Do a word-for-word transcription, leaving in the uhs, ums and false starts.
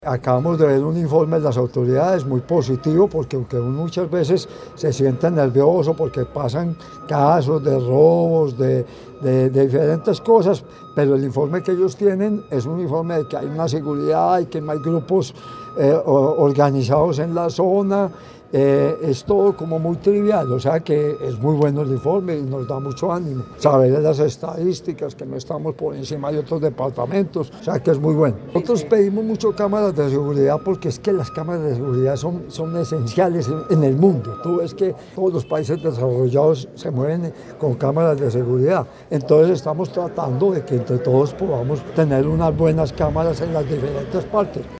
Acabamos de ver un informe de las autoridades muy positivo porque aunque uno muchas veces se siente nervioso porque pasan casos de robos, de, de, de diferentes cosas, pero el informe que ellos tienen es un informe de que hay una seguridad y que no hay grupos eh, organizados en la zona. Eh, es todo como muy trivial, o sea que es muy bueno el informe y nos da mucho ánimo saber las estadísticas, que no estamos por encima de otros departamentos, o sea que es muy bueno. Nosotros pedimos mucho cámaras de seguridad porque es que las cámaras de seguridad son, son esenciales en, en el mundo. Tú ves que todos los países desarrollados se mueven con cámaras de seguridad, entonces estamos tratando de que entre todos podamos tener unas buenas cámaras en las diferentes partes.